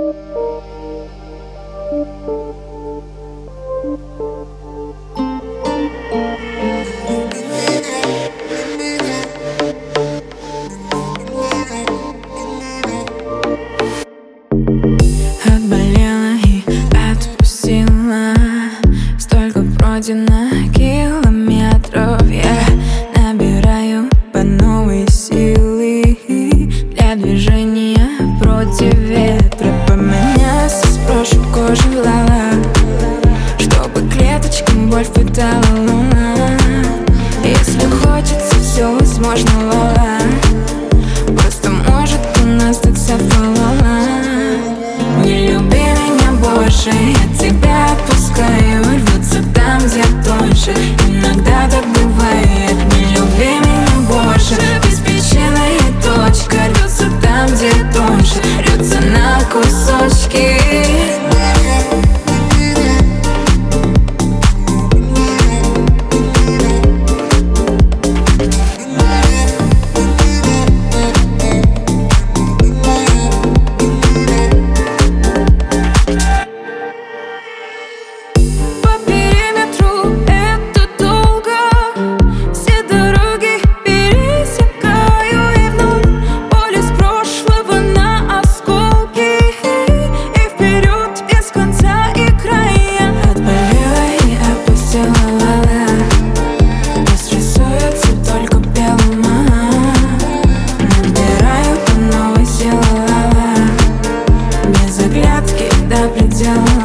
Отболела и отпустила. Столько пройдено километров. Я набираю по новой силы для движения против ветра. Поменяться, сброшу кожу лала, чтобы клеточкам боль впитала луна. Если хочется, все возможно, лала. Просто может у нас так совпало. Не люби меня больше, я тебя отпускаю. Рвется там, где тоньше, иногда так бывает. Не люби меня больше, беспечная точка. Рвется там, где тоньше, рвется на кусочки. До предела.